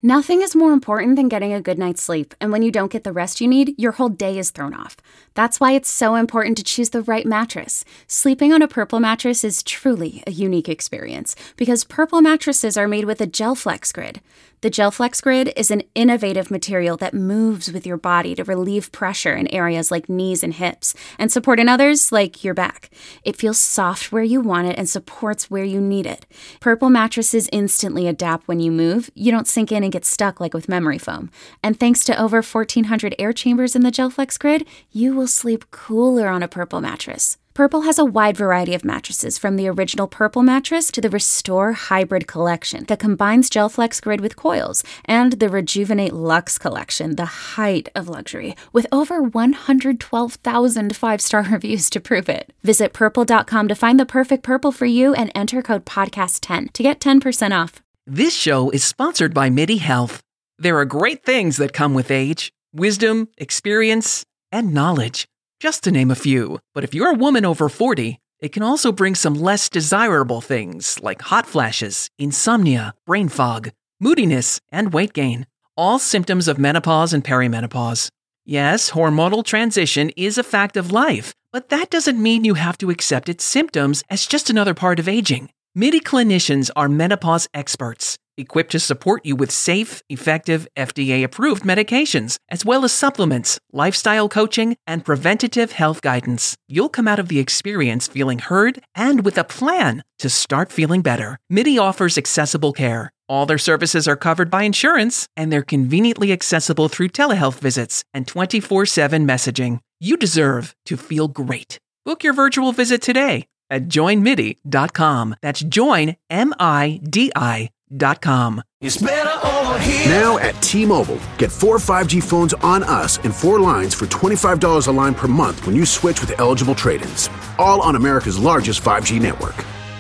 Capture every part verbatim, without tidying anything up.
Nothing is more important than getting a good night's sleep, and when you don't get the rest you need, your whole day is thrown off. That's why it's so important to choose the right mattress. Sleeping on a Purple mattress is truly a unique experience, because Purple mattresses are made with a GelFlex Grid. The GelFlex Grid is an innovative material that moves with your body to relieve pressure in areas like knees and hips, and support in others like your back. It feels soft where you want it and supports where you need it. Purple mattresses instantly adapt when you move. You don't sink in and get stuck like with memory foam. And thanks to over fourteen hundred air chambers in the GelFlex Grid, you will sleep cooler on a Purple mattress. Purple has a wide variety of mattresses, from the original Purple mattress to the Restore Hybrid collection that combines GelFlex Grid with coils, and the Rejuvenate Luxe collection, the height of luxury, with over one hundred twelve thousand five-star reviews to prove it. Visit purple dot com to find the perfect Purple for you and enter code podcast ten to get ten percent off. This show is sponsored by MIDI Health. There are great things that come with age: wisdom, experience, and knowledge, just to name a few. But if you're a woman over forty, it can also bring some less desirable things like hot flashes, insomnia, brain fog, moodiness, and weight gain, all symptoms of menopause and perimenopause. Yes, hormonal transition is a fact of life, but that doesn't mean you have to accept its symptoms as just another part of aging. MIDI clinicians are menopause experts, equipped to support you with safe, effective, F D A-approved medications, as well as supplements, lifestyle coaching, and preventative health guidance. You'll come out of the experience feeling heard and with a plan to start feeling better. MIDI offers accessible care. All their services are covered by insurance, and they're conveniently accessible through telehealth visits and twenty-four seven messaging. You deserve to feel great. Book your virtual visit today at join midi dot com. That's join, M I D I dot com. It's better over here. Now at T-Mobile, get four five G phones on us and four lines for twenty-five dollars a line per month when you switch with eligible trade-ins. All on America's largest five G network.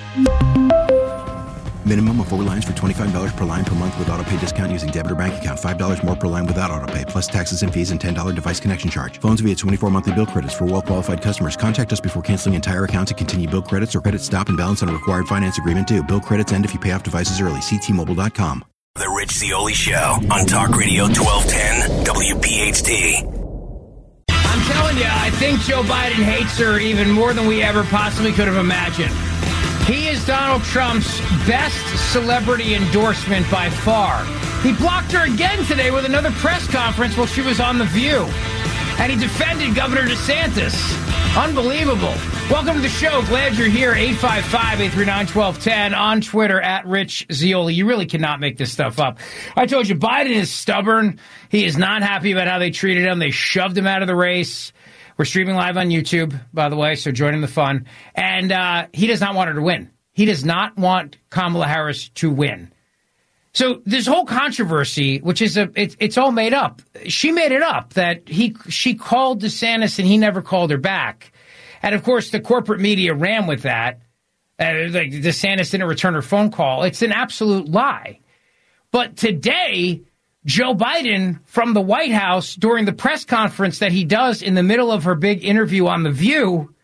Minimum of four lines for twenty-five dollars per line per month with autopay discount using debit or bank account. five dollars more per line without autopay, plus taxes and fees and ten dollars device connection charge. Phones via twenty-four monthly bill credits for well-qualified customers. Contact us before canceling entire account to continue bill credits or credit stop and balance on a required finance agreement due. Bill credits end if you pay off devices early. See T Mobile dot com. The Rich Zeoli Show on Talk Radio twelve ten W P H T. I'm telling you, I think Joe Biden hates her even more than we ever possibly could have imagined. He is Donald Trump's best celebrity endorsement by far. He blocked her again today with another press conference while she was on The View. And he defended Governor DeSantis. Unbelievable. Welcome to the show. Glad you're here. eight five five, eight three nine, one two one zero on Twitter at Rich Zeoli. You really cannot make this stuff up. I told you, Biden is stubborn. He is not happy about how they treated him. They shoved him out of the race. We're streaming live on YouTube, by the way, so join in the fun. And uh, he does not want her to win. He does not want Kamala Harris to win. So this whole controversy, which is a, it, it's all made up. She made it up that he she called DeSantis and he never called her back. And of course, the corporate media ran with that. Uh, like DeSantis didn't return her phone call. It's an absolute lie. But today, Joe Biden from the White House during the press conference that he does in the middle of her big interview on The View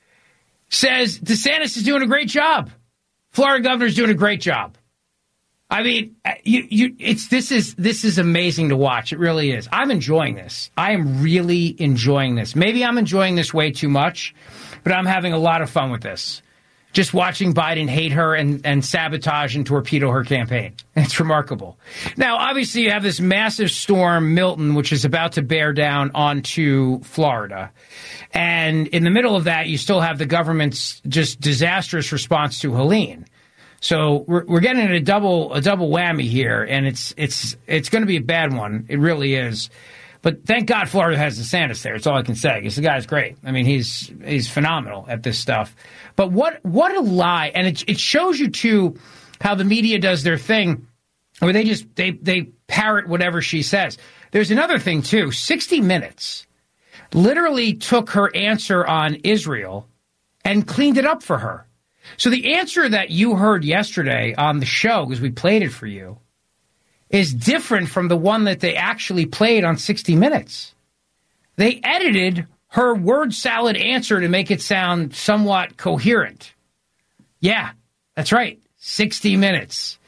says DeSantis is doing a great job. Florida governor's doing a great job. I mean, you, you, it's this is this is amazing to watch. It really is. I'm enjoying this. I am really enjoying this. Maybe I'm enjoying this way too much, but I'm having a lot of fun with this. Just watching Biden hate her and, and sabotage and torpedo her campaign. It's remarkable. Now, obviously, you have this massive storm, Milton, which is about to bear down onto Florida. And in the middle of that, you still have the government's just disastrous response to Helene. So we're, we're getting a double a double whammy here, and it's it's it's going to be a bad one. It really is. But thank God Florida has DeSantis there. That's all I can say, because the guy's great. I mean, he's he's phenomenal at this stuff. But what what a lie. And it, it shows you, too, how the media does their thing, where they just they, they parrot whatever she says. There's another thing, too. sixty minutes literally took her answer on Israel and cleaned it up for her. So the answer that you heard yesterday on the show, because we played it for you, is different from the one that they actually played on sixty minutes. They edited her word salad answer to make it sound somewhat coherent. Yeah, that's right. sixty minutes.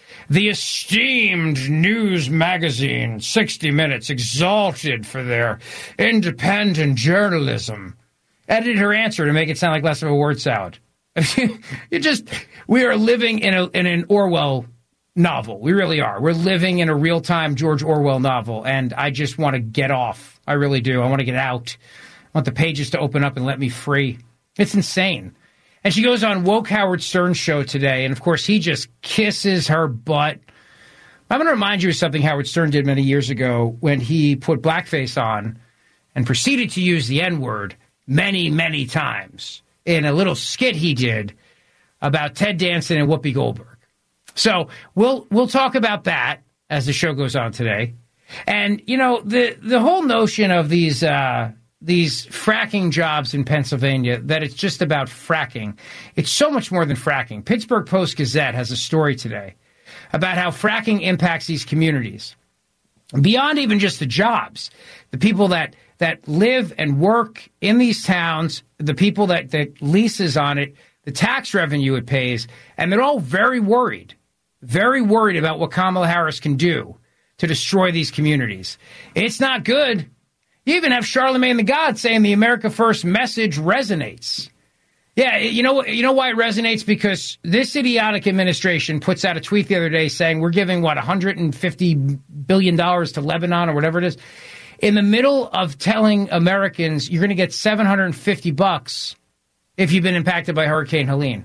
The esteemed news magazine, sixty minutes, exalted for their independent journalism. Editor answer to make it sound like less of a word salad. You just, we are living in, a, in an Orwell novel. We really are. We're living in a real-time George Orwell novel, and I just want to get off. I really do. I want to get out. I want the pages to open up and let me free. It's insane. And she goes on Woke Howard Stern's show today, and of course he just kisses her butt. I'm going to remind you of something Howard Stern did many years ago when he put blackface on and proceeded to use the N-word many, many times in a little skit he did about Ted Danson and Whoopi Goldberg. So we'll we'll talk about that as the show goes on today. And, you know, the the whole notion of these uh, these fracking jobs in Pennsylvania, that it's just about fracking. It's so much more than fracking. Pittsburgh Post-Gazette has a story today about how fracking impacts these communities. Beyond even just the jobs, the people that, that live and work in these towns, the people that, that leases on it, the tax revenue it pays, and they're all very worried, very worried about what Kamala Harris can do to destroy these communities. It's not good. You even have Charlemagne the God saying the America First message resonates. Yeah, you know, you know why it resonates? Because this idiotic administration puts out a tweet the other day saying we're giving, what, one hundred fifty billion dollars to Lebanon or whatever it is. In the middle of telling Americans you're going to get seven hundred fifty bucks if you've been impacted by Hurricane Helene.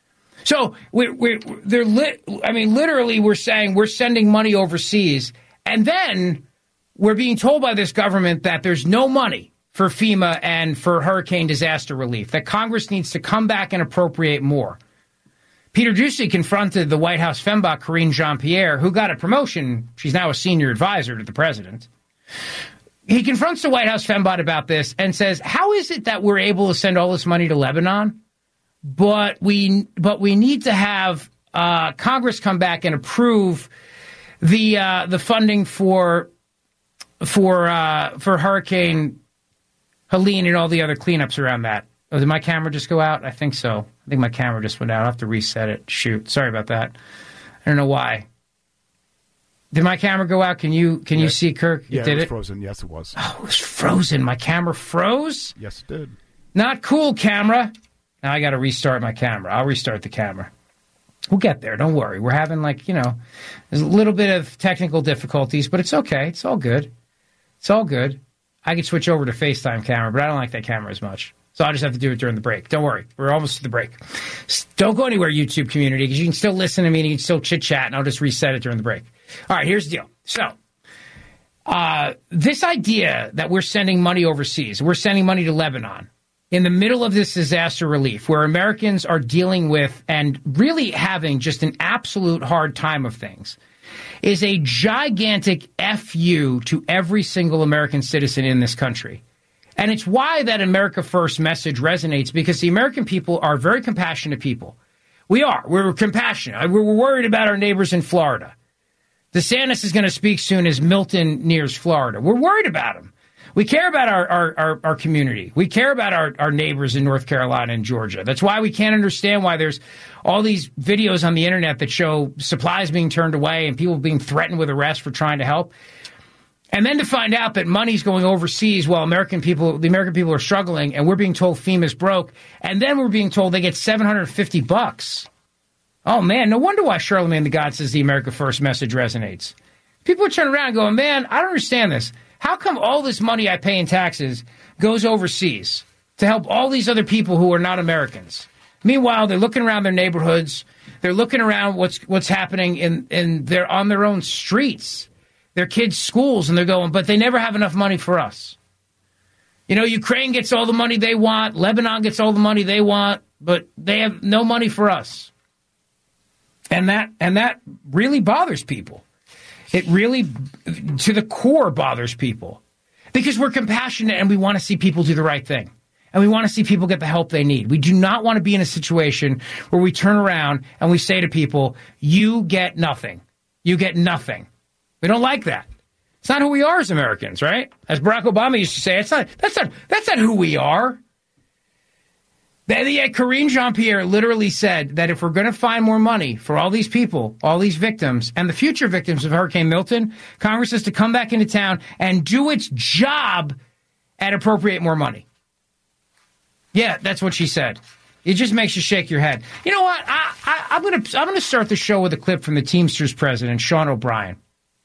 So we're, we're, they're lit, I mean, literally, we're saying we're sending money overseas, and then we're being told by this government that there's no money for FEMA and for hurricane disaster relief, that Congress needs to come back and appropriate more. Peter Doocy confronted the White House fembot, Karine Jean-Pierre, who got a promotion. She's now a senior advisor to the president. He confronts the White House fembot about this and says, how is it that we're able to send all this money to Lebanon, but we but we need to have uh, Congress come back and approve the uh, the funding for for uh, for Hurricane Helene and all the other cleanups around that? Oh, did my camera just go out? I think so. I think my camera just went out. I'll have to reset it. Shoot. Sorry about that. I don't know why. Did my camera go out? Can you can yeah. you see, Kirk? Yeah, did it was it? frozen. Yes, it was. Oh, it was frozen. My camera froze? Yes, it did. Not cool, camera. Now I got to restart my camera. I'll restart the camera. We'll get there. Don't worry. We're having, like, you know, there's a little bit of technical difficulties, but it's okay. It's all good. It's all good. I could switch over to FaceTime camera, but I don't like that camera as much. So I'll just have to do it during the break. Don't worry. We're almost to the break. Don't go anywhere, YouTube community, because you can still listen to me and you can still chit-chat, and I'll just reset it during the break. All right, here's the deal. So uh, this idea that we're sending money overseas, we're sending money to Lebanon in the middle of this disaster relief where Americans are dealing with and really having just an absolute hard time of things, is a gigantic F U to every single American citizen in this country. And it's why that America First message resonates, because the American people are very compassionate people. We are. We're compassionate. We're worried about our neighbors in Florida. DeSantis is going to speak soon as Milton nears Florida. We're worried about him. We care about our, our, our, our community. We care about our, our neighbors in North Carolina and Georgia. That's why we can't understand why there's all these videos on the internet that show supplies being turned away and people being threatened with arrest for trying to help. And then to find out that money's going overseas while American people, the American people are struggling, and we're being told FEMA's broke, and then we're being told they get seven hundred fifty bucks. Oh, man, no wonder why Charlemagne the God says the America First message resonates. People are turning around and going, man, I don't understand this. How come all this money I pay in taxes goes overseas to help all these other people who are not Americans? Meanwhile, they're looking around their neighborhoods. They're looking around what's what's happening in, in their on their own streets, their kids' schools, and they're going, but they never have enough money for us. You know, Ukraine gets all the money they want. Lebanon gets all the money they want, but they have no money for us. And that and that really bothers people. It really, to the core, bothers people. Because we're compassionate and we want to see people do the right thing. And we want to see people get the help they need. We do not want to be in a situation where we turn around and we say to people, you get nothing. You get nothing. We don't like that. It's not who we are as Americans, right? As Barack Obama used to say, it's not, that's not, that's not who we are. Then yeah, Karine Jean-Pierre literally said that if we're going to find more money for all these people, all these victims, and the future victims of Hurricane Milton, Congress has to come back into town and do its job and appropriate more money. Yeah, that's what she said. It just makes you shake your head. You know what? I, I, I'm going to I'm going to start the show with a clip from the Teamsters president, Sean O'Brien.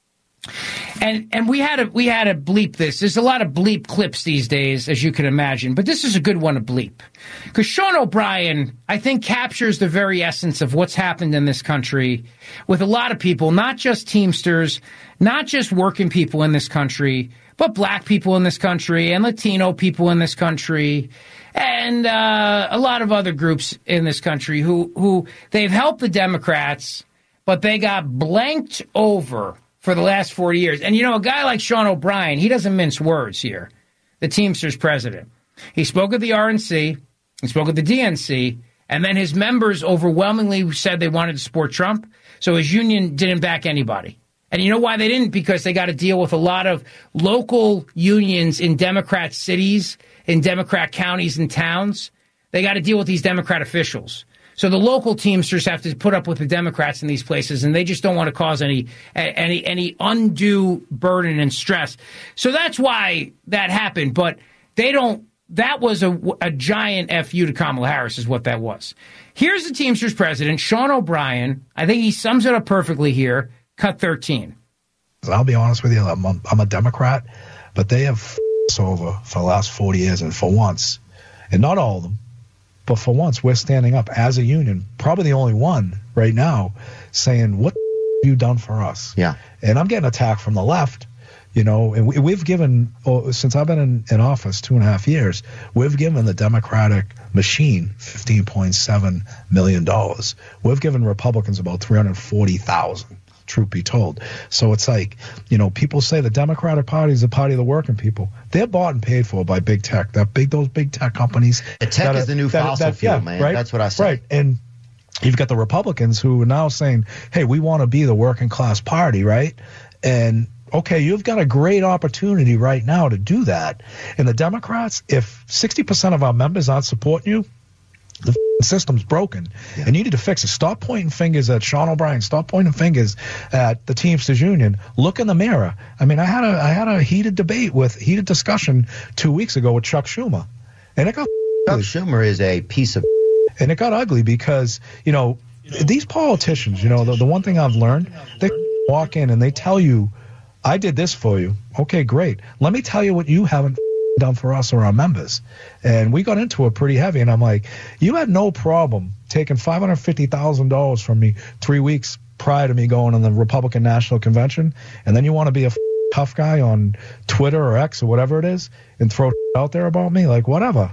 And and we had to we had to bleep this. There's a lot of bleep clips these days, as you can imagine, but this is a good one to bleep. Because Sean O'Brien, I think, captures the very essence of what's happened in this country with a lot of people, not just Teamsters, not just working people in this country, but black people in this country and Latino people in this country and uh, a lot of other groups in this country who, who they've helped the Democrats, but they got blanked over for the last forty years. And, you know, a guy like Sean O'Brien, he doesn't mince words here, the Teamsters president. He spoke at the R N C, he spoke at the D N C, and then his members overwhelmingly said they wanted to support Trump, so his union didn't back anybody. And you know why they didn't? Because they got to deal with a lot of local unions in Democrat cities, in Democrat counties and towns. They got to deal with these Democrat officials. So the local Teamsters have to put up with the Democrats in these places, and they just don't want to cause any any any undue burden and stress. So that's why that happened. But they don't. That was a, a giant F U to Kamala Harris is what that was. Here's the Teamsters president, Sean O'Brien. I think he sums it up perfectly here. Cut thirteen. I'll be honest with you. I'm a, I'm a Democrat, but they have f***ed us over for the last forty years, and for once, and not all of them, but for once, we're standing up as a union, probably the only one right now, saying, what have you done for us? Yeah. And I'm getting attacked from the left, you know, and we, we've given, oh, since I've been in, in office two and a half years, we've given the Democratic machine fifteen point seven million dollars. We've given Republicans about three hundred forty thousand. Truth be told. So it's like, you know, people say the Democratic Party is the party of the working people. They're bought and paid for by big tech. That big, those big tech companies. The tech is are, the new that, fossil that, fuel, yeah, man. Right? That's what I say. Right. And you've got the Republicans who are now saying, hey, we want to be the working class party, right? And okay, you've got a great opportunity right now to do that. And the Democrats, if sixty percent of our members aren't supporting you, the system's broken, yeah. And you need to fix it. Stop pointing fingers at Sean O'Brien. Stop pointing fingers at the Teamsters Union. Look in the mirror. I mean, I had a I had a heated debate with heated discussion two weeks ago with Chuck Schumer, and it got Chuck ugly. Schumer is a piece of, and it got ugly because you know these politicians. You know, the the one thing I've learned, they walk in and they tell you, "I did this for you." Okay, great. Let me tell you what you haven't done for us or our members. And we got into it pretty heavy, and I'm like, you had no problem taking five hundred fifty thousand dollars from me three weeks prior to me going on the Republican National Convention, and then you want to be a f- tough guy on Twitter or X or whatever it is and throw out there about me? Like, whatever.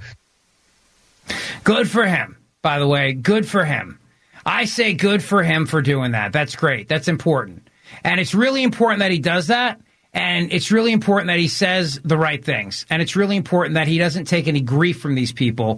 Good for him, by the way. Good for him. I say good for him for doing that. That's great. That's important. And it's really important that he does that. And it's really important that he says the right things. And it's really important that he doesn't take any grief from these people.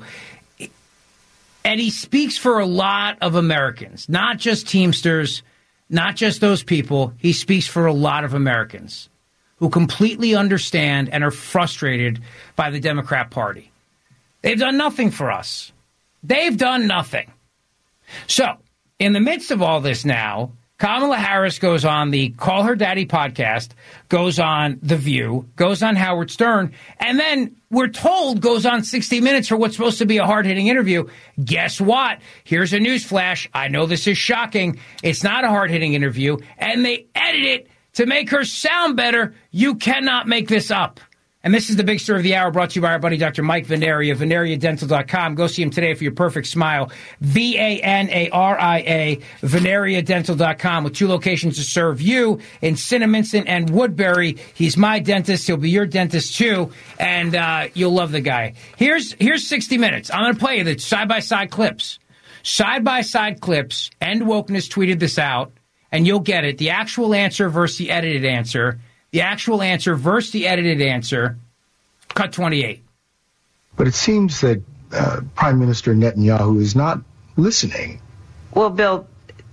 And he speaks for a lot of Americans, not just Teamsters, not just those people. He speaks for a lot of Americans who completely understand and are frustrated by the Democrat Party. They've done nothing for us. They've done nothing. So, in the midst of all this now, Kamala Harris goes on the Call Her Daddy podcast, goes on The View, goes on Howard Stern, and then we're told goes on sixty minutes for what's supposed to be a hard-hitting interview. Guess what? Here's a news flash. I know this is shocking. It's not a hard-hitting interview, and they edit it to make her sound better. You cannot make this up. And this is the big story of the hour, brought to you by our buddy Doctor Mike Venaria, Venaria Dental dot com. Go see him today for your perfect smile. V A N A R I A, Venaria Dental dot com, with two locations to serve you in Cinnaminson and Woodbury. He's my dentist. He'll be your dentist, too. And uh, you'll love the guy. Here's here's sixty minutes. I'm going to play you the side-by-side clips. Side-by-side clips. End Wokeness tweeted this out, and you'll get it. The actual answer versus the edited answer. The actual answer versus the edited answer. Cut twenty-eight. But it seems that uh, Prime Minister Netanyahu is not listening. Well, Bill,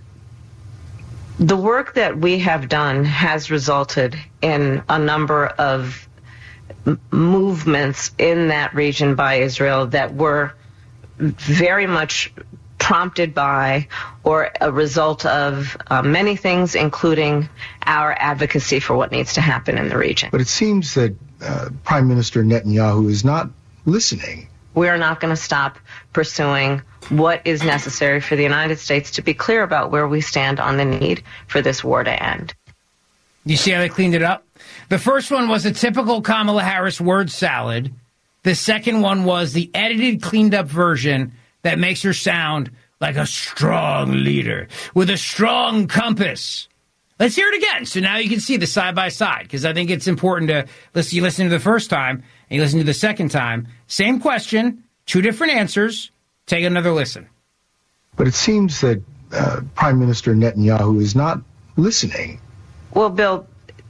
the work that we have done has resulted in a number of m- movements in that region by Israel that were very much prompted by or a result of uh, many things, including our advocacy for what needs to happen in the region. But it seems that uh, Prime Minister Netanyahu is not listening. We are not going to stop pursuing what is necessary for the United States to be clear about where we stand on the need for this war to end. You see how they cleaned it up? The first one was a typical Kamala Harris word salad. The second one was the edited, cleaned up version that makes her sound like a strong leader with a strong compass. Let's hear it again. So now you can see the side by side, because I think it's important to listen. You listen to the first time and you listen to the second time. Same question, two different answers. Take another listen. But it seems that uh, Prime Minister Netanyahu is not listening. Well, Bill,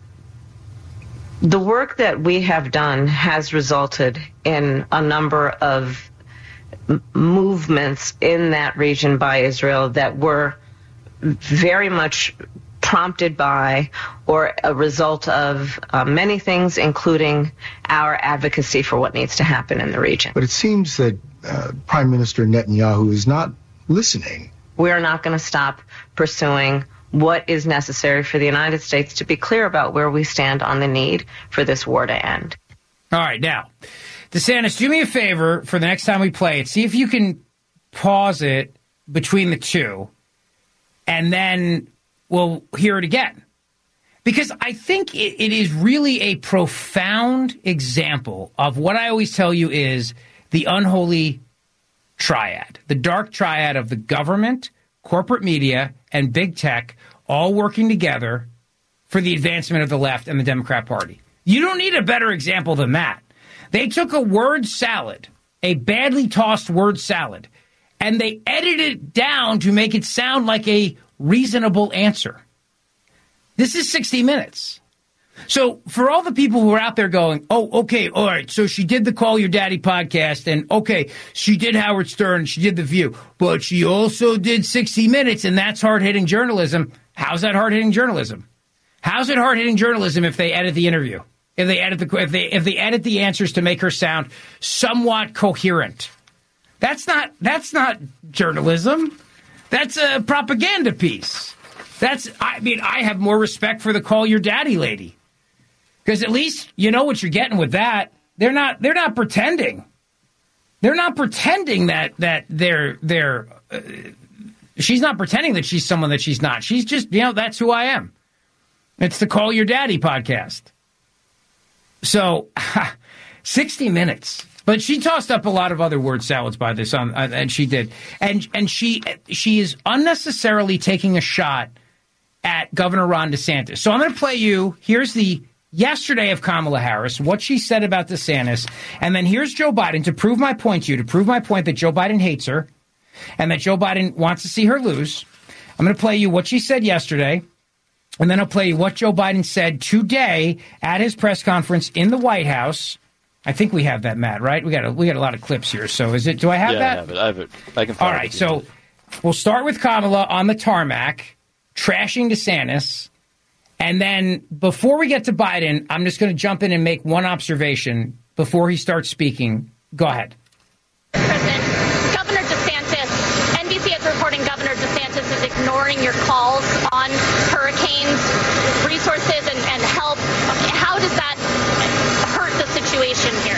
the work that we have done has resulted in a number of m- movements in that region by Israel that were very much prompted by or a result of uh, many things, including our advocacy for what needs to happen in the region. But it seems that uh, Prime Minister Netanyahu is not listening. We are not going to stop pursuing what is necessary for the United States to be clear about where we stand on the need for this war to end. All right, now, DeSantis, do me a favor for the next time we play it. See if you can pause it between the two, and then we'll hear it again. Because I think it, it is really a profound example of what I always tell you is the unholy triad, the dark triad of the government, corporate media, and big tech all working together for the advancement of the left and the Democrat Party. You don't need a better example than that. They took a word salad, a badly tossed word salad, and they edited it down to make it sound like a reasonable answer. This is sixty minutes. So for all the people who are out there going, oh, okay, all right, so she did the Call Your Daddy podcast, and okay, she did Howard Stern, she did The View, but she also did sixty minutes, and that's hard-hitting journalism. How's that hard-hitting journalism? How's it hard-hitting journalism if they edit the interview? If they edit the if they if they edit the answers to make her sound somewhat coherent? That's not that's not journalism. That's a propaganda piece. That's I mean, I have more respect for the Call Your Daddy lady. Because at least you know what you're getting with that. They're not. They're not pretending. They're not pretending that that they're they're. Uh, she's not pretending that she's someone that she's not. She's just you know that's who I am. It's the Call Your Daddy podcast. So, sixty minutes. But she tossed up a lot of other word salads by this, um, and she did. And and she she is unnecessarily taking a shot at Governor Ron DeSantis. So I'm going to play you. Here's the yesterday of Kamala Harris, what she said about DeSantis, and then here's Joe Biden to prove my point to you, to prove my point that Joe Biden hates her and that Joe Biden wants to see her lose. I'm going to play you what she said yesterday, and then I'll play you what Joe Biden said today at his press conference in the White House. I think we have that, Matt, right? We got a, we got a lot of clips here. So is it? Do I have yeah, that? I have it. I have it. I can find All right. So we'll start with Kamala on the tarmac, trashing DeSantis. And then before we get to Biden, I'm just going to jump in and make one observation before he starts speaking. Go ahead. President, Governor DeSantis, N B C is reporting Governor DeSantis is ignoring your calls on hurricanes, resources, and, and help. How does that hurt the situation here?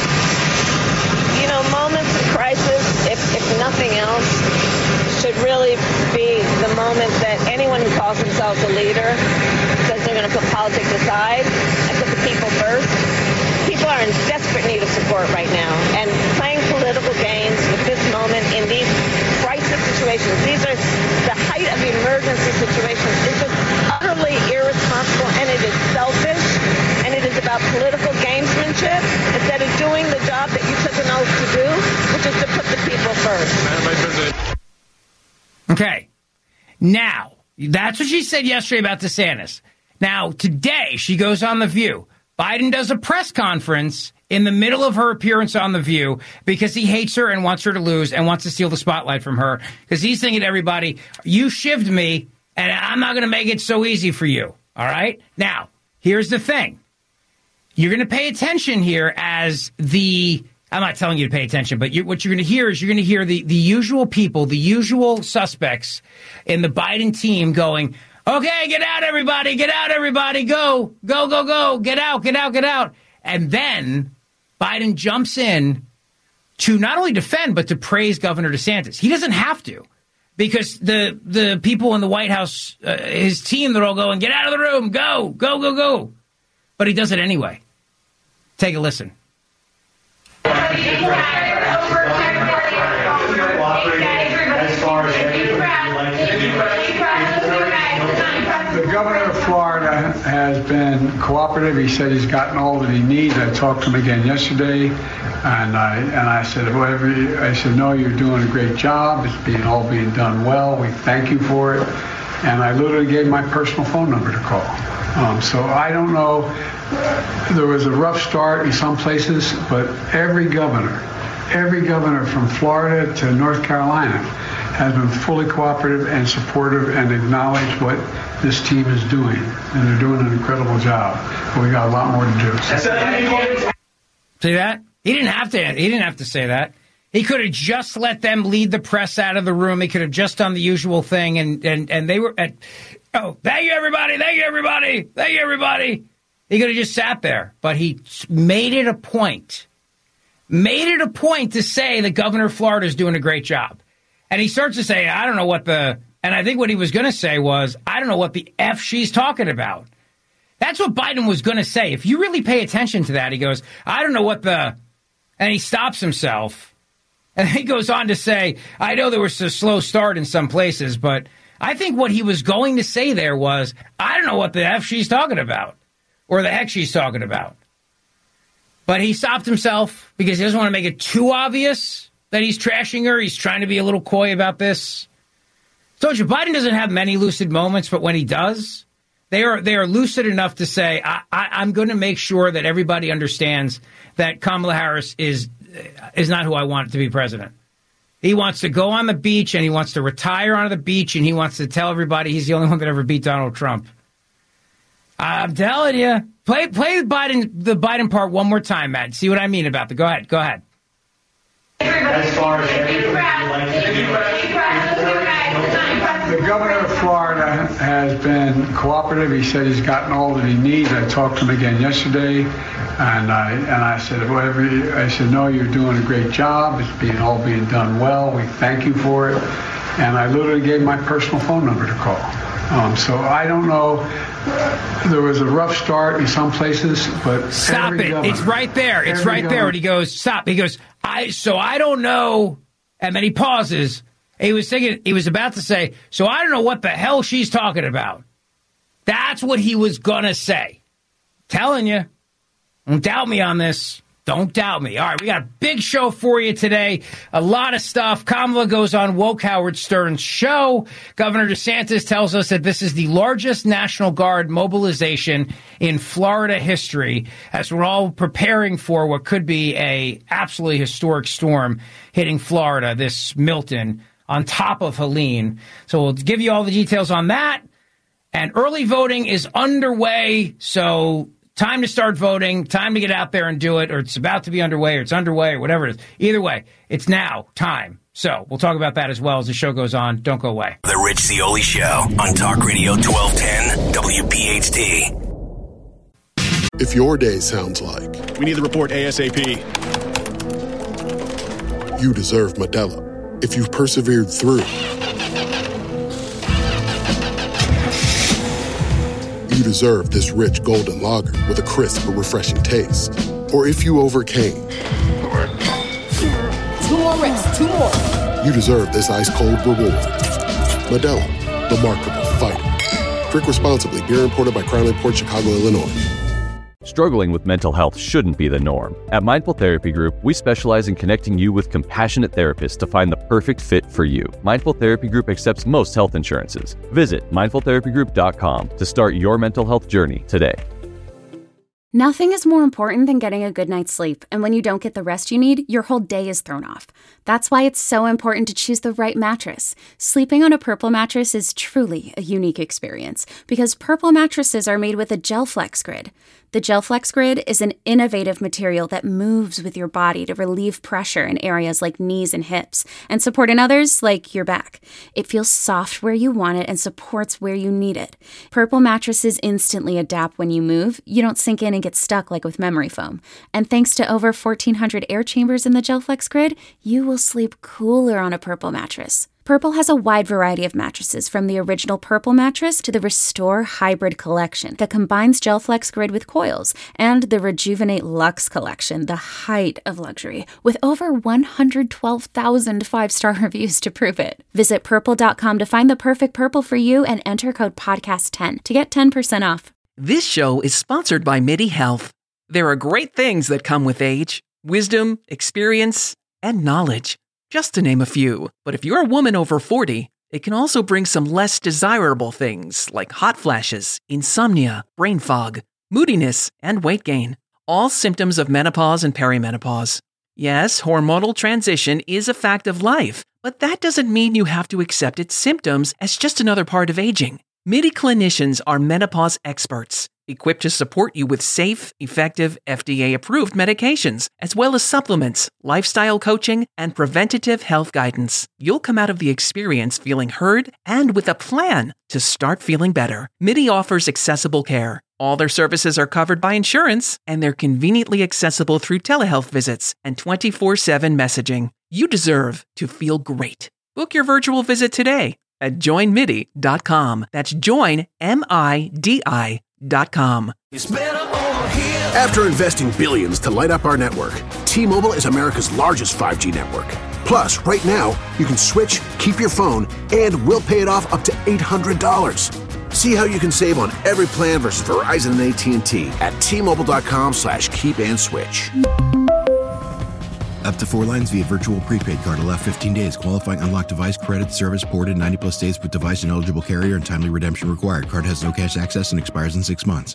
You know, moments of crisis, if, if nothing else, should really be the moment that anyone who calls themselves a leader says they're going to put politics aside and put the people first. People are in desperate need of support right now, and playing political games with this moment in these crisis situations, these are the height of emergency situations, is just utterly irresponsible, and it is selfish, and it is about political gamesmanship instead of doing the job that you took an oath to do, which is to put the people first. Madam Vice President. Okay. Now, that's what she said yesterday about DeSantis. Now, today, she goes on The View. Biden does a press conference in the middle of her appearance on The View because he hates her and wants her to lose and wants to steal the spotlight from her because he's thinking to everybody, you shivved me, and I'm not going to make it so easy for you. All right? Now, here's the thing. You're going to pay attention here as the I'm not telling you to pay attention, but you, what you're going to hear is you're going to hear the, the usual people, the usual suspects in the Biden team going, okay, get out, everybody, get out, everybody, go, go, go, go, get out, get out, get out. And then Biden jumps in to not only defend, but to praise Governor DeSantis. He doesn't have to, because the the people in the White House, uh, his team, they're all going, get out of the room, go, go, go, go. But he does it anyway. Take a listen. The governor of Florida has been cooperative. He said he's gotten all that he needs. I talked to him again yesterday, and I and I said, whatever. I said, no, you're doing a great job. It's being all being done well. We thank you for it. And I literally gave my personal phone number to call. Um, so I don't know. There was a rough start in some places, but every governor, every governor from Florida to North Carolina has been fully cooperative and supportive and acknowledged what this team is doing. And they're doing an incredible job. But we got a lot more to do. See that? He didn't have to. He didn't have to say that. He could have just let them lead the press out of the room. He could have just done the usual thing, and and and they were at. Oh, thank you, everybody. Thank you, everybody. Thank you, everybody. He could have just sat there, but he made it a point, made it a point to say the governor of Florida is doing a great job. And he starts to say, I don't know what the, and I think what he was going to say was, I don't know what the F she's talking about. That's what Biden was going to say. If you really pay attention to that, he goes, I don't know what the, and he stops himself. And he goes on to say, I know there was a slow start in some places, but I think what he was going to say there was, I don't know what the F she's talking about, or the heck she's talking about. But he stopped himself because he doesn't want to make it too obvious that he's trashing her. He's trying to be a little coy about this. So Biden doesn't have many lucid moments, but when he does, they are they are lucid enough to say, I, I, I'm going to make sure that everybody understands that Kamala Harris is is not who I want to be president. He wants to go on the beach, and he wants to retire on the beach, and he wants to tell everybody he's the only one that ever beat Donald Trump. I'm telling you. Play play Biden the Biden part one more time, Matt. See what I mean about the. Go ahead. Go ahead. As far as the governor of Florida has been cooperative. He said he's gotten all that he needs. I talked to him again yesterday, and I and I said, whatever. I said, no, you're doing a great job. It's being all being done well. We thank you for it. And I literally gave my personal phone number to call. Um, so I don't know. There was a rough start in some places, but stop it. Governor, it's right there. It's right governor, there. And he goes, stop. He goes, I. So I don't know. And then he pauses. He was thinking. He was about to say. So I don't know what the hell she's talking about. That's what he was gonna say. Telling you. Don't doubt me on this. Don't doubt me. All right, we got a big show for you today. A lot of stuff. Kamala goes on woke Howard Stern's show. Governor DeSantis tells us that this is the largest National Guard mobilization in Florida history, as we're all preparing for what could be a absolutely historic storm hitting Florida, this Milton, on top of Helene. So we'll give you all the details on that. And early voting is underway, so time to start voting, time to get out there and do it, or it's about to be underway, or it's underway, or whatever it is. Either way, it's now time. So we'll talk about that as well as the show goes on. Don't go away. The Rich Zeoli Show on Talk Radio twelve ten W P H T. If your day sounds like we need the report ASAP, you deserve Modelo. If you've persevered through, you deserve this rich golden lager with a crisp but refreshing taste. Or if you overcame. Two more reps, two more. You deserve this ice-cold reward. Modelo, the Remarkable Fighter. Drink responsibly. Beer imported by Crown Imports, Chicago, Illinois. Struggling with mental health shouldn't be the norm. At Mindful Therapy Group, we specialize in connecting you with compassionate therapists to find the perfect fit for you. Mindful Therapy Group accepts most health insurances. Visit mindful therapy group dot com to start your mental health journey today. Nothing is more important than getting a good night's sleep, and when you don't get the rest you need, your whole day is thrown off. That's why it's so important to choose the right mattress. Sleeping on a Purple mattress is truly a unique experience, because Purple mattresses are made with a gel flex grid. The GelFlex Grid is an innovative material that moves with your body to relieve pressure in areas like knees and hips and support in others like your back. It feels soft where you want it and supports where you need it. Purple mattresses instantly adapt when you move. You don't sink in and get stuck like with memory foam. And thanks to over fourteen hundred air chambers in the GelFlex Grid, you will sleep cooler on a Purple mattress. Purple has a wide variety of mattresses, from the original Purple mattress to the Restore Hybrid collection that combines GelFlex Grid with coils, and the Rejuvenate Luxe collection, the height of luxury, with over one hundred twelve thousand five-star reviews to prove it. Visit purple dot com to find the perfect Purple for you and enter code podcast ten to get ten percent off. This show is sponsored by MIDI Health. There are great things that come with age: wisdom, experience, and knowledge, just to name a few. But if you're a woman over forty, it can also bring some less desirable things like hot flashes, insomnia, brain fog, moodiness, and weight gain. All symptoms of menopause and perimenopause. Yes, hormonal transition is a fact of life, but that doesn't mean you have to accept its symptoms as just another part of aging. MIDI clinicians are menopause experts, equipped to support you with safe, effective, F D A-approved medications, as well as supplements, lifestyle coaching, and preventative health guidance. You'll come out of the experience feeling heard and with a plan to start feeling better. MIDI offers accessible care. All their services are covered by insurance, and they're conveniently accessible through telehealth visits and twenty-four seven messaging. You deserve to feel great. Book your virtual visit today at join midi dot com. That's join, M I D I dot com. After investing billions to light up our network, T-Mobile is America's largest five G network. Plus, right now, you can switch, keep your phone, and we'll pay it off up to eight hundred dollars. See how you can save on every plan versus Verizon and A T and T at T Mobile dot com slash keep and switch. Up to four lines via virtual prepaid card. Allow fifteen days. Qualifying unlocked device credit service ported ninety plus days with device and eligible carrier and timely redemption required. Card has no cash access and expires in six months.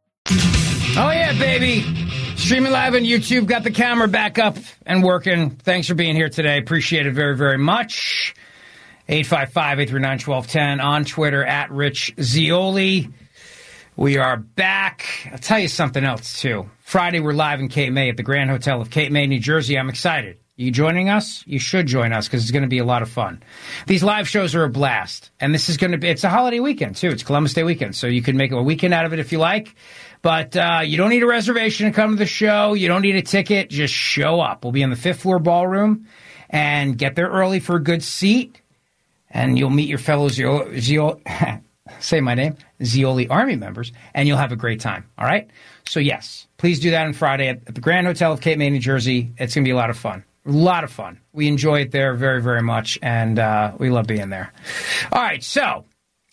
Oh, yeah, baby. Streaming live on YouTube. Got the camera back up and working. Thanks for being here today. Appreciate it very, very much. eight five five, eight three nine, one two one zero on Twitter at Rich Zeoli. We are back. I'll tell you something else, too. Friday, we're live in Cape May at the Grand Hotel of Cape May, New Jersey. I'm excited. You joining us? You should join us because it's going to be a lot of fun. These live shows are a blast. And this is going to be, it's a holiday weekend, too. It's Columbus Day weekend. So you can make a weekend out of it if you like. But uh, you don't need a reservation to come to the show. You don't need a ticket. Just show up. We'll be in the fifth floor ballroom and get there early for a good seat. And you'll meet your fellow Zeoli. Zeoli say my name, Zeoli Army members, and you'll have a great time, all right? So, yes, please do that on Friday at, at the Grand Hotel of Cape May, New Jersey. It's going to be a lot of fun. A lot of fun. We enjoy it there very, very much, and uh, we love being there. All right, so,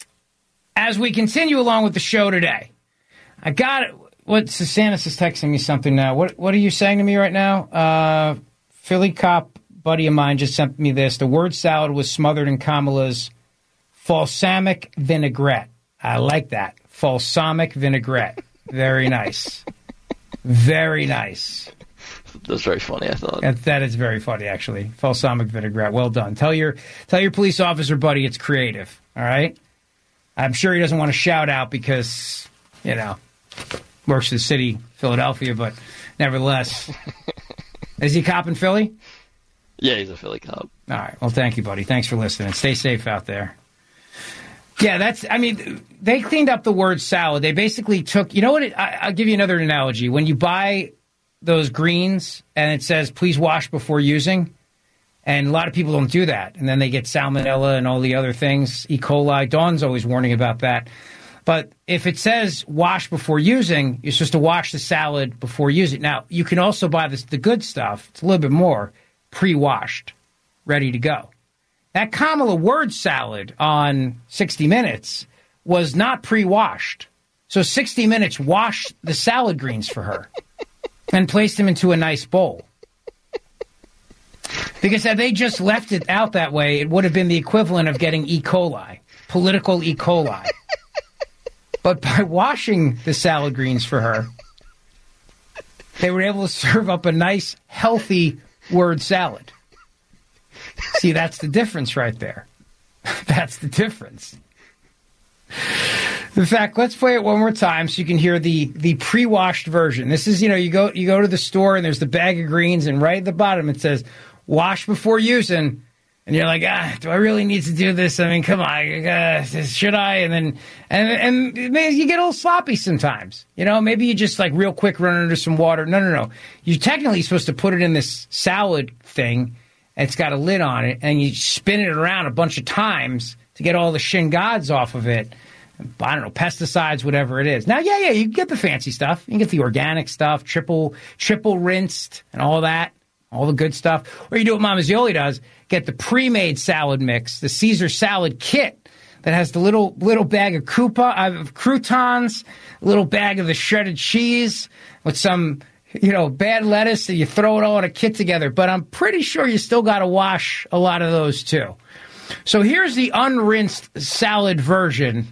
as we continue along with the show today, I got it. What, Susanna's is texting me something now. What, what are you saying to me right now? Uh, Philly cop buddy of mine just sent me this. The word salad was smothered in Kamala's balsamic vinaigrette. I like that. Balsamic vinaigrette. Very nice. Very nice. That's very funny, I thought. That, that is very funny, actually. Balsamic vinaigrette. Well done. Tell your tell your police officer buddy it's creative. All right? I'm sure he doesn't want to shout out because, you know, works for the city, Philadelphia, but nevertheless. Is he a cop in Philly? Yeah, he's a Philly cop. All right. Well, thank you, buddy. Thanks for listening. Stay safe out there. Yeah, that's, I mean, they cleaned up the word salad. They basically took, you know what, it, I, I'll give you another analogy. When you buy those greens and it says, please wash before using, and a lot of people don't do that. And then they get salmonella and all the other things, E. coli. Dawn's always warning about that. But if it says wash before using, you're supposed to wash the salad before using. Now, you can also buy this, the good stuff, it's a little bit more, pre-washed, ready to go. That Kamala word salad on sixty minutes was not pre-washed. So sixty minutes washed the salad greens for her and placed them into a nice bowl. Because had they just left it out that way, it would have been the equivalent of getting E. coli, political E. coli. But by washing the salad greens for her, they were able to serve up a nice, healthy word salad. See, that's the difference right there. That's the difference. In fact, let's play it one more time so you can hear the the pre-washed version. This is, you know, you go you go to the store and there's the bag of greens, and right at the bottom it says, wash before using. And you're like, ah, do I really need to do this? I mean, come on, uh, should I? And then, and and maybe you get a little sloppy sometimes. You know, maybe you just like real quick run under some water. No, no, no. You're technically supposed to put it in this salad thing. It's got a lid on it, and you spin it around a bunch of times to get all the shin gods off of it. I don't know, pesticides, whatever it is. Now, yeah, yeah, you can get the fancy stuff. You can get the organic stuff, triple triple rinsed and all that, all the good stuff. Or you do what Mama Zioli does. Get the pre-made salad mix, the Caesar salad kit that has the little little bag of coupa, of croutons, a little bag of the shredded cheese with some, you know, bad lettuce, and you throw it all in a kit together. But I'm pretty sure you still got to wash a lot of those too. So here's the unrinsed salad version.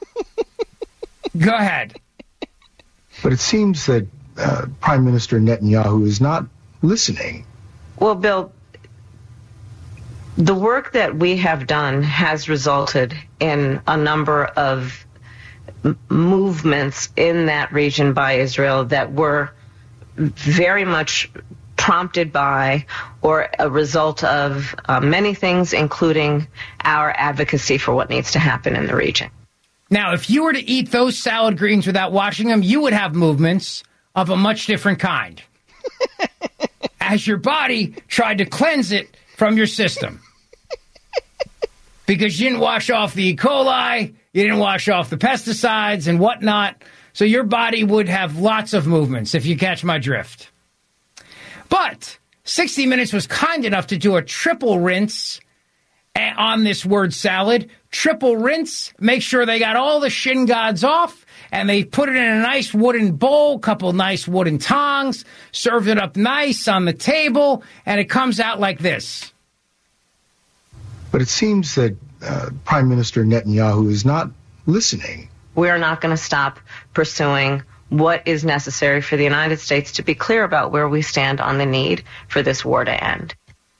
Go ahead. But it seems that uh, Prime Minister Netanyahu is not listening. Well, Bill, the work that we have done has resulted in a number of m- movements in that region by Israel that were very much prompted by or a result of uh, many things, including our advocacy for what needs to happen in the region. Now, if you were to eat those salad greens without washing them, you would have movements of a much different kind. As your body tried to cleanse it from your system. Because you didn't wash off the E. coli, you didn't wash off the pesticides and whatnot, so your body would have lots of movements, if you catch my drift. But sixty minutes was kind enough to do a triple rinse on this word salad. Triple rinse, make sure they got all the shin gods off, and they put it in a nice wooden bowl, couple nice wooden tongs, served it up nice on the table, and it comes out like this. But it seems that uh, Prime Minister Netanyahu is not listening. We are not going to stop pursuing what is necessary for the United States to be clear about where we stand on the need for this war to end.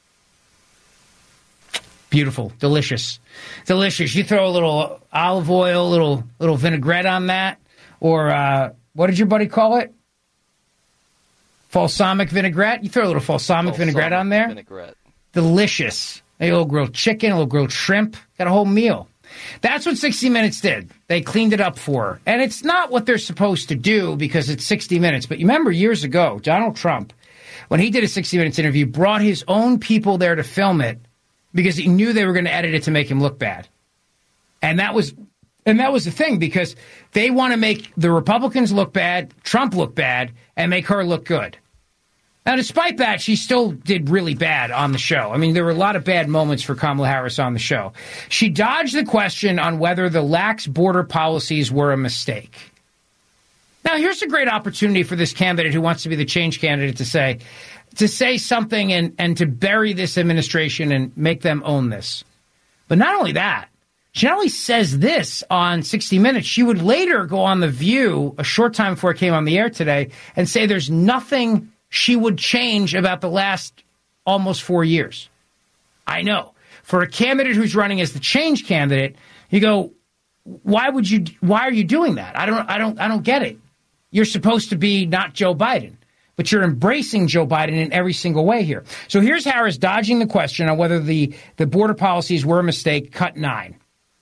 Beautiful. Delicious. Delicious. You throw a little olive oil, a little little vinaigrette on that. Or uh, what did your buddy call it? Balsamic vinaigrette? You throw a little balsamic, balsamic vinaigrette on there. Vinaigrette. Delicious. A little grilled chicken, a little grilled shrimp. Got a whole meal. That's what sixty minutes did. They cleaned it up for her. And it's not what they're supposed to do because it's sixty minutes. But you remember years ago, Donald Trump, when he did a sixty minutes interview, brought his own people there to film it because he knew they were going to edit it to make him look bad. And that was and that was the thing, because they want to make the Republicans look bad, Trump look bad, and make her look good. Now, despite that, she still did really bad on the show. I mean, there were a lot of bad moments for Kamala Harris on the show. She dodged the question on whether the lax border policies were a mistake. Now, here's a great opportunity for this candidate who wants to be the change candidate to say, to say something and, and to bury this administration and make them own this. But not only that, she not only says this on sixty minutes, she would later go on The View a short time before it came on the air today and say there's nothing she would change about the last almost four years. I know. For a candidate who's running as the change candidate, you go, why would you, why are you doing that? I don't, I don't, I don't get it. You're supposed to be not Joe Biden, but you're embracing Joe Biden in every single way here. So here's Harris dodging the question on whether the, the border policies were a mistake, cut nine.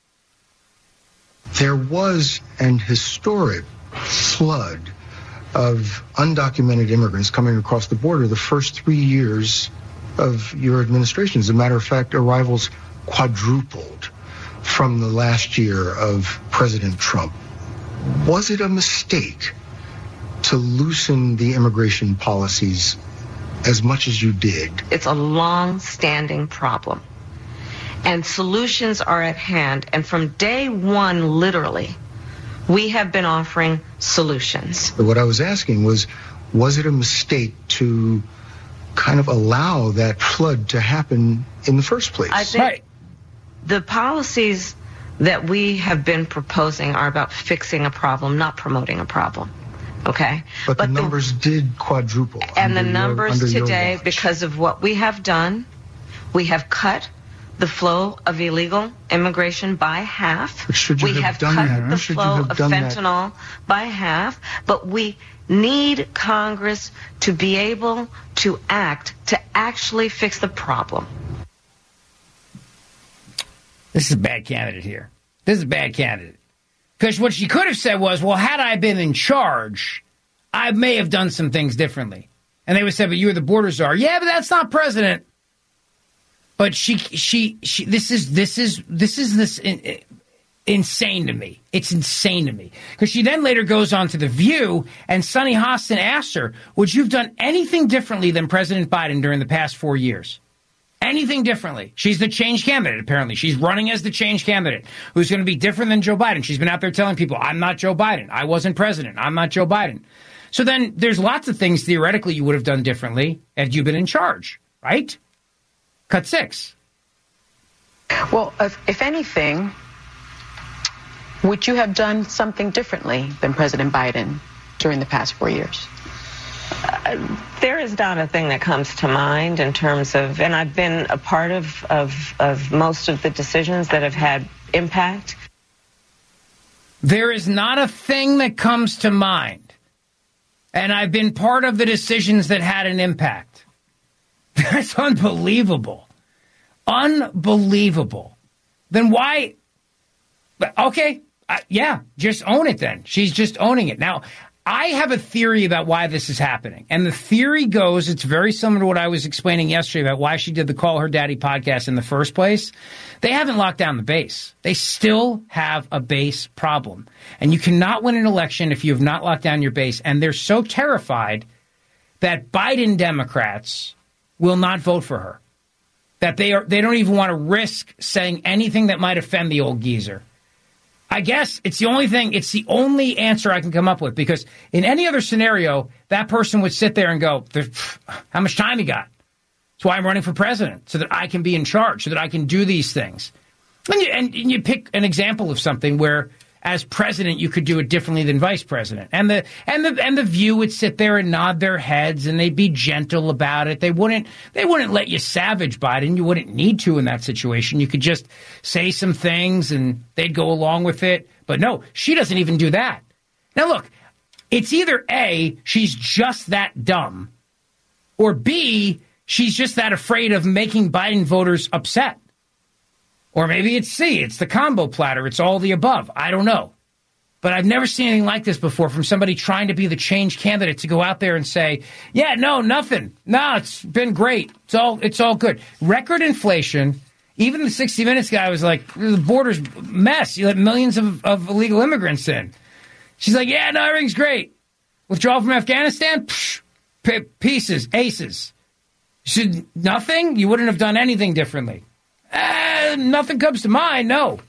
There was an historic flood of undocumented immigrants coming across the border the first three years of your administration. As a matter of fact, arrivals quadrupled from the last year of President Trump. Was it a mistake to loosen the immigration policies as much as you did? It's a long-standing problem, and solutions are at hand. And from day one, literally, we have been offering solutions. What I was asking was, was it a mistake to kind of allow that flood to happen in the first place? I think right. The policies that we have been proposing are about fixing a problem, not promoting a problem. Okay? But, but the numbers the, did quadruple. And the numbers your, today, because of what we have done, we have cut the flow of illegal immigration by half. Should you we have have done cut that? the Should you flow have of done that? fentanyl by half, but we need Congress to be able to act to actually fix the problem. This is a bad candidate here. This is a bad candidate. Because what she could have said was, well, had I been in charge, I may have done some things differently. And they would say, but you were the border czar. Yeah, but that's not president. But she, she, she. This is, this is, this is this in, insane to me. It's insane to me because she then later goes on to The View, and Sonny Hostin asked her, "Would you have done anything differently than President Biden during the past four years? Anything differently?" She's the change candidate. Apparently, she's running as the change candidate who's going to be different than Joe Biden. She's been out there telling people, "I'm not Joe Biden. I wasn't president. I'm not Joe Biden." So then, there's lots of things theoretically you would have done differently had you been in charge, right? Cut six. Well, if, if anything, would you have done something differently than President Biden during the past four years? Uh, there is not a thing that comes to mind in terms of, and I've been a part of, of, of most of the decisions that have had impact. There is not a thing that comes to mind. And I've been part of the decisions that had an impact. That's unbelievable. Unbelievable. Then why? Okay. Uh, yeah, just own it then. She's just owning it. Now, I have a theory about why this is happening. And the theory goes, it's very similar to what I was explaining yesterday about why she did the Call Her Daddy podcast in the first place. They haven't locked down the base. They still have a base problem. And you cannot win an election if you have not locked down your base. And they're so terrified that Biden Democrats will not vote for her. That they are they don't even want to risk saying anything that might offend the old geezer. I guess it's the only thing, it's the only answer I can come up with, because in any other scenario, that person would sit there and go, how much time you got? That's why I'm running for president, so that I can be in charge, so that I can do these things. And you, and, and you pick an example of something where, as president, you could do it differently than vice president. And the and the and the View would sit there and nod their heads, and they'd be gentle about it. They wouldn't they wouldn't let you savage Biden. You wouldn't need to in that situation. You could just say some things, and they'd go along with it. But no, she doesn't even do that. Now look, it's either A, she's just that dumb, or B, she's just that afraid of making Biden voters upset. Or maybe it's C, it's the combo platter, it's all the above. I don't know. But I've never seen anything like this before from somebody trying to be the change candidate to go out there and say, yeah, no, nothing. No, it's been great. It's all it's all good. Record inflation. Even the sixty minutes guy was like, the border's a mess. You let millions of, of illegal immigrants in. She's like, yeah, no, everything's great. Withdrawal from Afghanistan? Psh, p- pieces, aces. Should nothing? You wouldn't have done anything differently. Uh, nothing comes to mind, no.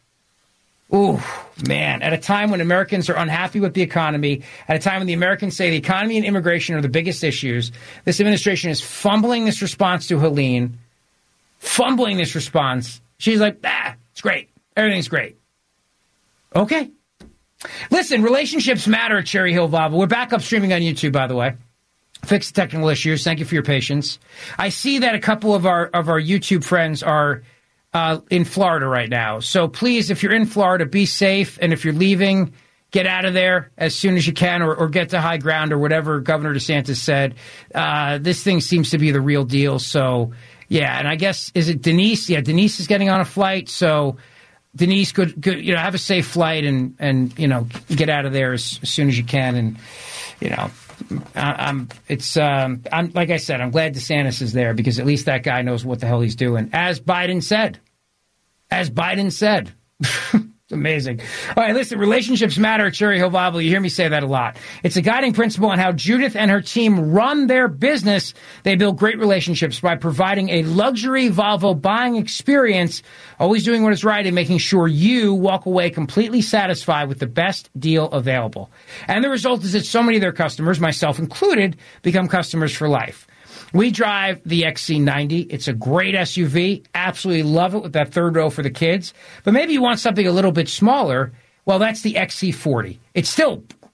Ooh, man. At a time when Americans are unhappy with the economy, at a time when the Americans say the economy and immigration are the biggest issues, this administration is fumbling this response to Helene, fumbling this response. She's like, ah, it's great. Everything's great. Okay. Listen, relationships matter at Cherry Hill Volvo. We're back up streaming on YouTube, by the way. Fix the technical issues. Thank you for your patience. I see that a couple of our of our YouTube friends are uh, in Florida right now. So please, if you're in Florida, be safe. And if you're leaving, get out of there as soon as you can, or, or get to high ground, or whatever Governor DeSantis said. Uh, this thing seems to be the real deal. So, yeah. And I guess, is it Denise? Yeah, Denise is getting on a flight. So Denise, good, good, you know, have a safe flight and, and you know, get out of there as, as soon as you can. And, you know, I'm, it's, um, I'm, like I said, I'm glad DeSantis is there, because at least that guy knows what the hell he's doing. As Biden said, as Biden said, it's amazing. All right, listen, relationships matter at Cherry Hill Volvo. You hear me say that a lot. It's a guiding principle on how Judith and her team run their business. They build great relationships by providing a luxury Volvo buying experience, always doing what is right and making sure you walk away completely satisfied with the best deal available. And the result is that so many of their customers, myself included, become customers for life. We drive the X C ninety. It's a great S U V. Absolutely love it with that third row for the kids. But maybe you want something a little bit smaller. Well, that's the X C forty. It's still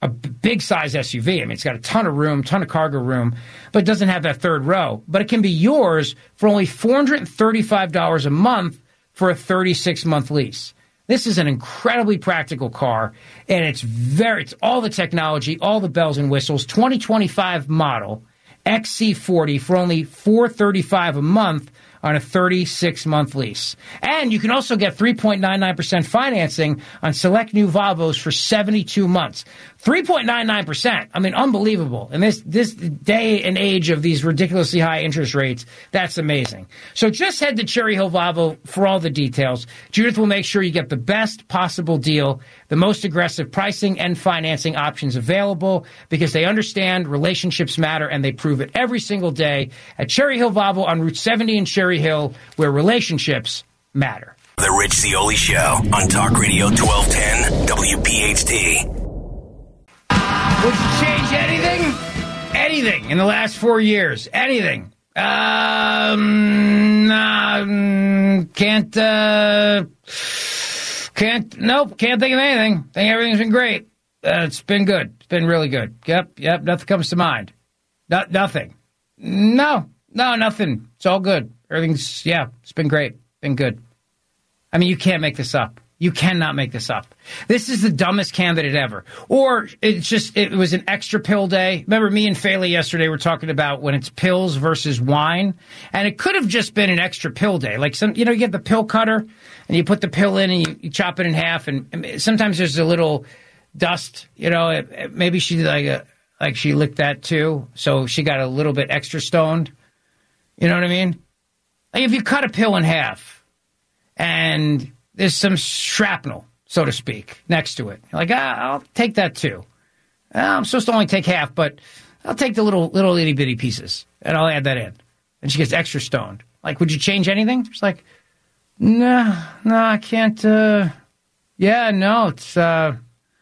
a big size S U V. I mean, it's got a ton of room, ton of cargo room, but it doesn't have that third row. But it can be yours for only four hundred thirty-five dollars a month for a thirty-six month lease. This is an incredibly practical car, and it's very, it's all the technology, all the bells and whistles. twenty twenty-five model X C forty for only four hundred thirty-five dollars a month on a thirty-six month lease. And you can also get three point nine nine percent financing on select new Volvos for seventy-two months. three point nine nine percent. I mean, unbelievable. In this, this day and age of these ridiculously high interest rates, that's amazing. So just head to Cherry Hill Volvo for all the details. Judith will make sure you get the best possible deal, the most aggressive pricing and financing options available, because they understand relationships matter, and they prove it every single day at Cherry Hill Volvo on Route seventy in Cherry Hill, where relationships matter. The Rich Zeoli Show on Talk Radio twelve ten W P H T. Would you change anything? Anything in the last four years? Anything? Um, nah, can't, uh, can't, nope, can't think of anything. Think everything's been great. Uh, it's been good. It's been really good. Yep, yep, nothing comes to mind. No, nothing. No, no, nothing. It's all good. Everything's, yeah, it's been great. Been good. I mean, you can't make this up. You cannot make this up. This is the dumbest candidate ever. Or it's just, it was an extra pill day. Remember, me and Faley yesterday were talking about when it's pills versus wine. And it could have just been an extra pill day. Like, some, you know, you get the pill cutter and you put the pill in and you, you chop it in half. And, and sometimes there's a little dust, you know, it, it, maybe she like, a, like she licked that too. So she got a little bit extra stoned. You know what I mean? Like if you cut a pill in half and there's some shrapnel, so to speak, next to it. You're like, ah, I'll take that too. I'm supposed to only take half, but I'll take the little little itty bitty pieces and I'll add that in. And she gets extra stoned. Like, would you change anything? She's like, no, no, I can't. Uh, yeah, no, it's uh,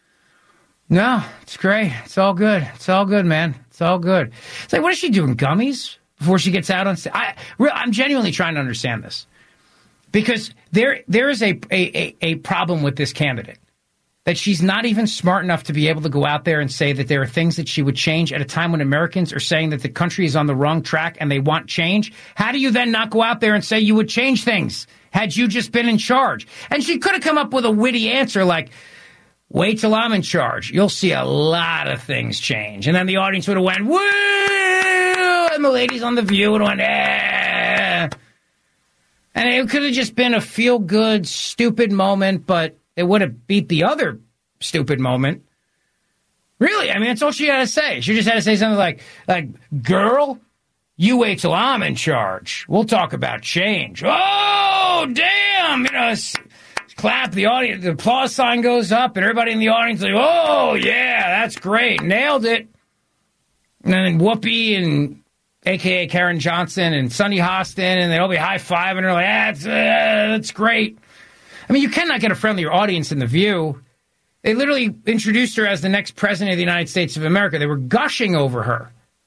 no, it's great. It's all good. It's all good, man. It's all good. It's like, what is she doing? Gummies before she gets out on stage? I, I'm genuinely trying to understand this. Because there there is a, a, a problem with this candidate, that she's not even smart enough to be able to go out there and say that there are things that she would change at a time when Americans are saying that the country is on the wrong track and they want change. How do you then not go out there and say you would change things had you just been in charge? And she could have come up with a witty answer like, wait till I'm in charge. You'll see a lot of things change. And then the audience would have went, woo! And the ladies on The View would have went, eh. And it could have just been a feel-good, stupid moment, but it would have beat the other stupid moment. Really, I mean, that's all she had to say. She just had to say something like, like, girl, you wait till I'm in charge. We'll talk about change. Oh, damn! You know, clap, the audience, the applause sign goes up, and everybody in the audience is like, oh, yeah, that's great. Nailed it. And then Whoopi and A K A Karen Johnson and Sunny Hostin, and they'll be high-fiving her like, that's, uh, that's great. I mean, you cannot get a friendlier audience in The View. They literally introduced her as the next president of the United States of America. They were gushing over her.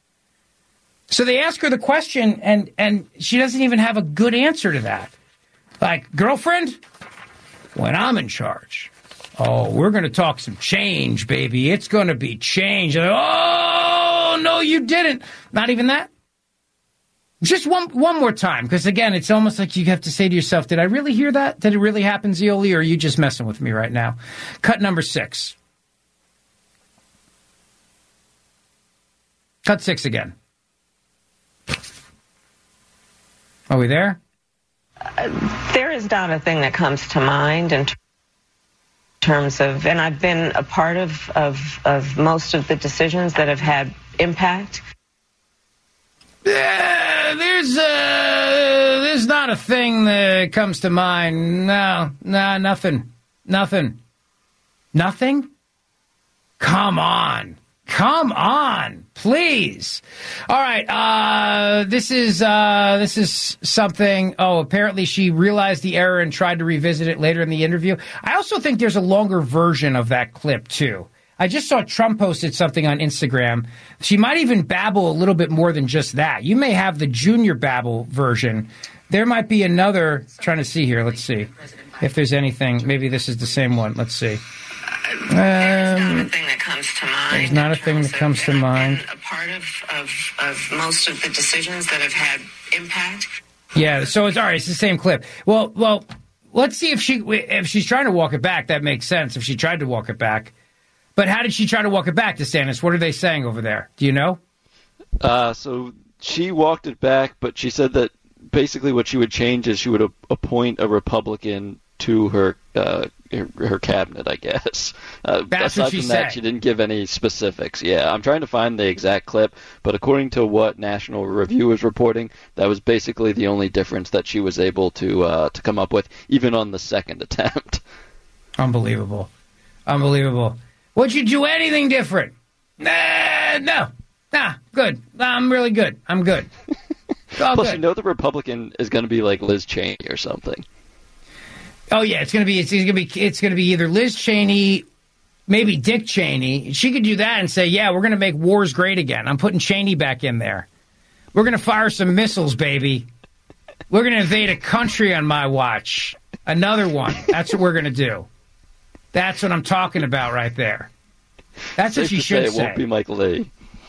So they ask her the question, and, and she doesn't even have a good answer to that. Like, girlfriend, when I'm in charge, oh, we're going to talk some change, baby. It's going to be change. Like, oh, no, you didn't. Not even that. Just one one more time, because, again, it's almost like you have to say to yourself, did I really hear that? Did it really happen, Zeoli, or are you just messing with me right now? Cut number six. Cut six again. Are we there? Uh, there is not a thing that comes to mind in ter- terms of, and I've been a part of, of, of most of the decisions that have had impact. Uh, there's uh, there's not a thing that comes to mind. No, no, nothing, nothing, nothing. Come on, come on, please. All right, uh, this is uh, this is something. Oh, apparently she realized the error and tried to revisit it later in the interview. I also think there's a longer version of that clip too. I just saw Trump posted something on Instagram. She might even babble a little bit more than just that. You may have the junior babble version. There might be another. Trying to see here. Let's see if there's anything. Maybe this is the same one. Let's see. Uh, Um, not a thing that comes to mind. There's not a thing that comes to mind. A part of, of, of most of the decisions that have had impact. Yeah, so it's all right. It's the same clip. Well, well, let's see if she if she's trying to walk it back. That makes sense if she tried to walk it back. But how did she try to walk it back, DeSantis? What are they saying over there? Do you know? Uh, so she walked it back, but she said that basically what she would change is she would a- appoint a Republican to her uh, her, her cabinet, I guess. Uh, That's aside what she from that, said. she didn't give any specifics. Yeah, I'm trying to find the exact clip, but according to what National Review is reporting, that was basically the only difference that she was able to uh, to come up with, even on the second attempt. Unbelievable. Unbelievable. Would you do anything different? Nah, no. Nah, good. I'm really good. I'm good. All Plus, good. you know the Republican is going to be like Liz Cheney or something. Oh yeah, it's gonna be it's gonna be it's gonna be either Liz Cheney, maybe Dick Cheney. She could do that and say, "Yeah, we're gonna make wars great again. I'm putting Cheney back in there. We're gonna fire some missiles, baby. We're gonna invade a country on my watch. Another one. That's what we're gonna do. That's what I'm talking about right there. That's Safe what she to should say. It say. won't be Mike Lee.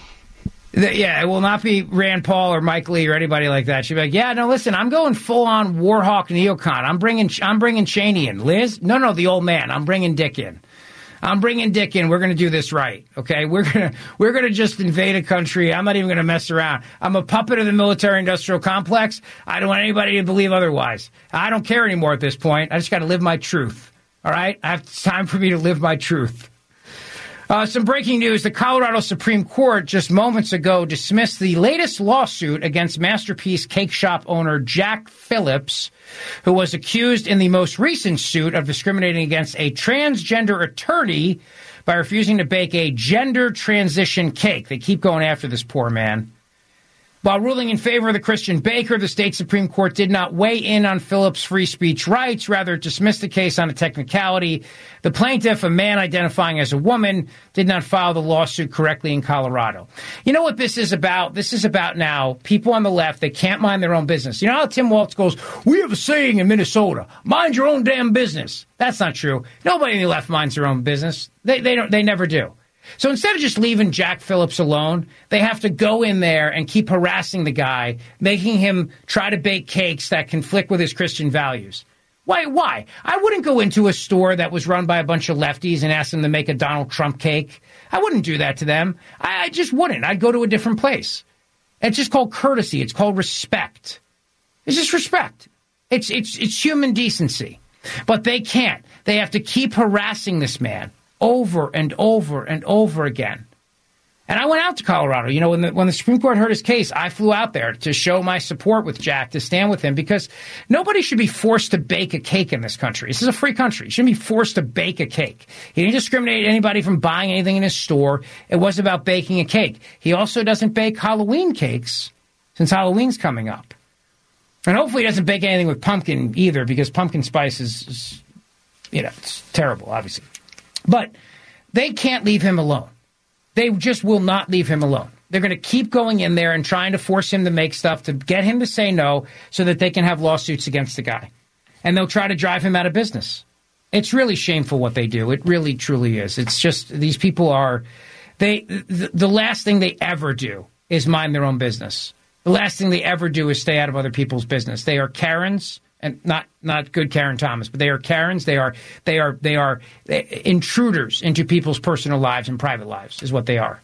The- yeah, it will not be Rand Paul or Mike Lee or anybody like that. She'll be like, "Yeah, no, listen, I'm going full on Warhawk neocon. I'm bringing, I'm bringing Cheney in. Liz, no, no, the old man. I'm bringing Dick in. I'm bringing Dick in. We're going to do this right, okay? We're gonna, we're gonna just invade a country. I'm not even going to mess around. I'm a puppet of the military-industrial complex. I don't want anybody to believe otherwise. I don't care anymore at this point. I just got to live my truth. All right, I have, it's time for me to live my truth." Uh, some breaking news. The Colorado Supreme Court just moments ago dismissed the latest lawsuit against Masterpiece Cake Shop owner Jack Phillips, who was accused in the most recent suit of discriminating against a transgender attorney by refusing to bake a gender transition cake. They keep going after this poor man. While ruling in favor of the Christian baker, the state Supreme Court did not weigh in on Phillips' free speech rights, rather dismissed the case on a technicality. The plaintiff, a man identifying as a woman, did not file the lawsuit correctly in Colorado. You know what this is about? This is about now people on the left, they can't mind their own business. You know how Tim Walz goes, "We have a saying in Minnesota, mind your own damn business." That's not true. Nobody in the left minds their own business. They, they, don't, they never do. So instead of just leaving Jack Phillips alone, they have to go in there and keep harassing the guy, making him try to bake cakes that conflict with his Christian values. Why? Why? I wouldn't go into a store that was run by a bunch of lefties and ask them to make a Donald Trump cake. I wouldn't do that to them. I, I just wouldn't. I'd go to a different place. It's just called courtesy. It's called respect. It's just respect. It's it's it's human decency. But they can't. They have to keep harassing this man over and over and over again. And I went out to Colorado. You know, when the, when the Supreme Court heard his case, I flew out there to show my support with Jack, to stand with him, because nobody should be forced to bake a cake in this country. This is a free country. You shouldn't be forced to bake a cake. He didn't discriminate anybody from buying anything in his store. It was about baking a cake. He also doesn't bake Halloween cakes, since Halloween's coming up. And hopefully he doesn't bake anything with pumpkin either, because pumpkin spice is, is you know, it's terrible, obviously. But they can't leave him alone. They just will not leave him alone. They're going to keep going in there and trying to force him to make stuff to get him to say no so that they can have lawsuits against the guy. And they'll try to drive him out of business. It's really shameful what they do. It really, truly is. It's just these people are they. The, the last thing they ever do is mind their own business. The last thing they ever do is stay out of other people's business. They are Karens. And not not good Karen Thomas, but they are Karens. They are they are they are intruders into people's personal lives and private lives, is what they are.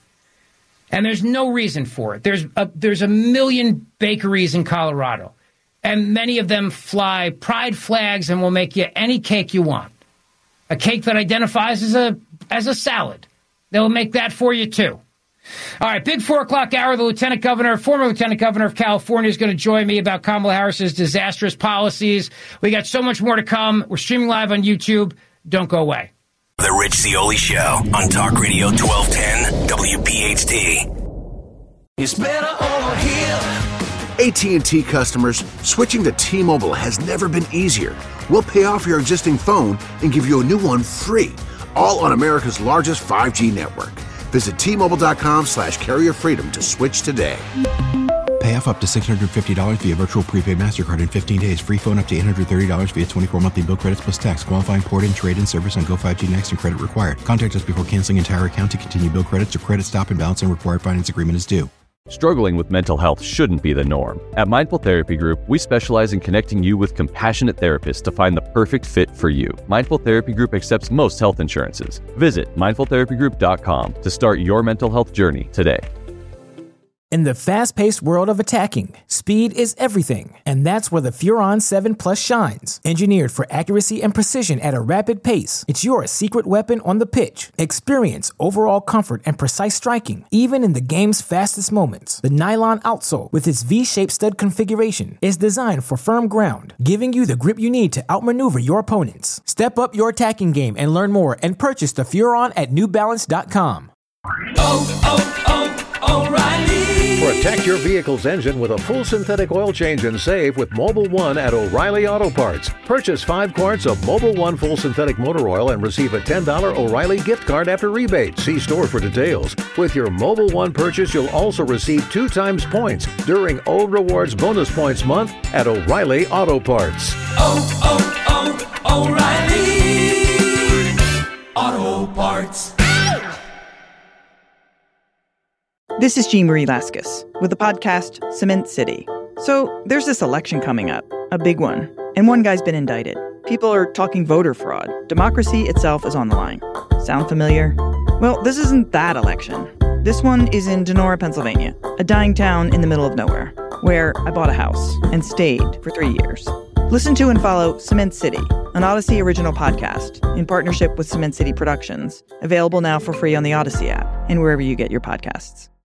And there's no reason for it. There's a, there's a million bakeries in Colorado, and many of them fly pride flags and will make you any cake you want. A cake that identifies as a as a salad, they will make that for you too. All right, big four o'clock hour. The Lieutenant Governor, former Lieutenant Governor of California, is going to join me about Kamala Harris's disastrous policies. We got so much more to come. We're streaming live on YouTube. Don't go away. The Rich Zeoli Show on Talk Radio twelve ten W P H T. It's better over here. A T and T customers, switching to T-Mobile has never been easier. We'll pay off your existing phone and give you a new one free, all on America's largest five G network. Visit T Mobile dot com slash carrier freedom to switch today. Pay off up to six hundred fifty dollars via virtual prepaid MasterCard in fifteen days. Free phone up to eight hundred thirty dollars via twenty-four monthly bill credits plus tax. Qualifying port-in, trade-in service on Go five G Next and credit required. Contact us before canceling entire account to continue bill credits or credit stop and balance and required finance agreement is due. Struggling with mental health shouldn't be the norm. At Mindful Therapy Group, we specialize in connecting you with compassionate therapists to find the perfect fit for you. Mindful Therapy Group accepts most health insurances. Visit mindful therapy group dot com to start your mental health journey today. In the fast-paced world of attacking, speed is everything, and that's where the Furon seven Plus shines. Engineered for accuracy and precision at a rapid pace, it's your secret weapon on the pitch. Experience overall comfort and precise striking, even in the game's fastest moments. The nylon outsole, with its V-shaped stud configuration, is designed for firm ground, giving you the grip you need to outmaneuver your opponents. Step up your attacking game and learn more and purchase the Furon at new balance dot com. Oh, oh, oh, O'Reilly! Protect your vehicle's engine with a full synthetic oil change and save with Mobil one at O'Reilly Auto Parts. Purchase five quarts of Mobil one full synthetic motor oil and receive a ten dollars O'Reilly gift card after rebate. See store for details. With your Mobil one purchase, you'll also receive two times points during O Rewards Bonus Points Month at O'Reilly Auto Parts. Oh, oh, oh, O'Reilly Auto Parts. This is Jean Marie Laskus with the podcast Cement City. So there's this election coming up, a big one, and one guy's been indicted. People are talking voter fraud. Democracy itself is on the line. Sound familiar? Well, this isn't that election. This one is in Donora, Pennsylvania, a dying town in the middle of nowhere, where I bought a house and stayed for three years. Listen to and follow Cement City, an Odyssey original podcast in partnership with Cement City Productions, available now for free on the Odyssey app and wherever you get your podcasts.